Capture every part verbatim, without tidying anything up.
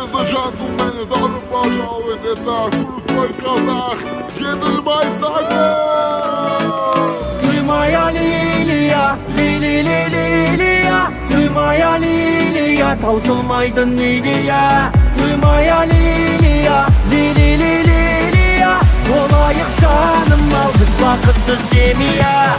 Ladies and gentlemen, добро пожаловать, это крутой казах Еделбай Саймон. Ты моя лилия, ли-ли-ли-лилия, ты моя лилия, таусылмайтын идея. Ты моя лилия, ли-ли-ли-лилия, болайық жаным, ал біз бақытты семья.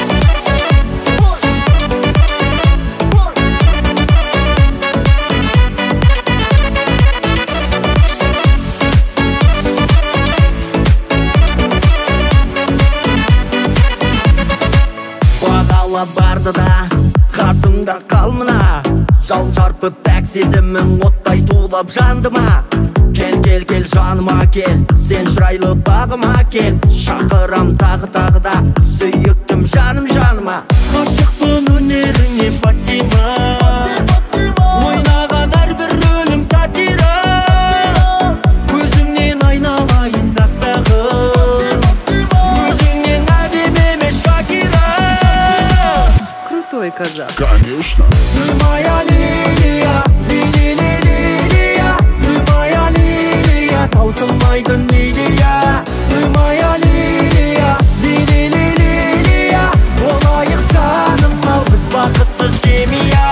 Барды да, қасымда қал мына, жал шарпып пәк сезімің оттай тулап жандыма. Кел, кел, кел жаныма кел, сен шырайлы бағыма кел, шақырам тағы тағы да, сүйіктім жаным жаныма. Ғашықпын өнеріңе Фатима, ойнаған әрбір рөлің сатира, көзімнен айналайын дақтағым, өзіңнен әдем емес Шакира. Крутой казах. Конечно. Ты моя лилия, ли-ли-ли-лилия, ты моя лилия, таусылмайтын идея. Ты моя лилия, ли-ли-ли-лилия, болайық жаным, ал біз бақытты семья.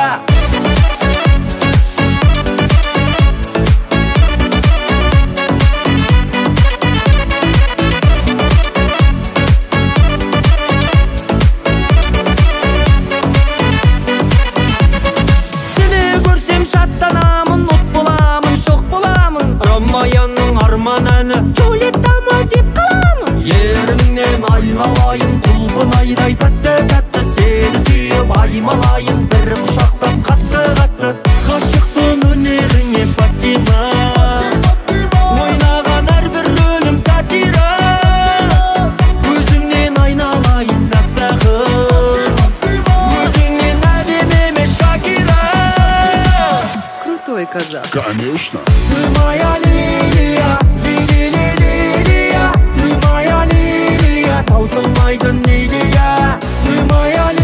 Шаттанамын, от боламын, шоқ боламын, Ромайаның арман әні Джулиеттама деп қаламын. Еріңнен аймалайын, құлпын айдай тәтті-тәтті, сені сүйіп аймалайын, бір құшақтап қатты-қатты. Ғашықпын өнеріңе Фатима, ойнаған әрбір рөлім сатира, өзіңнен айналайын дақтағым, өзіңнен әдем емес Шакира. Крутой казах. Конечно. Ты моя лилия, ли-ли-ли-лилия, ты моя лилия, таусылмайтын идея. Ты моя лилия.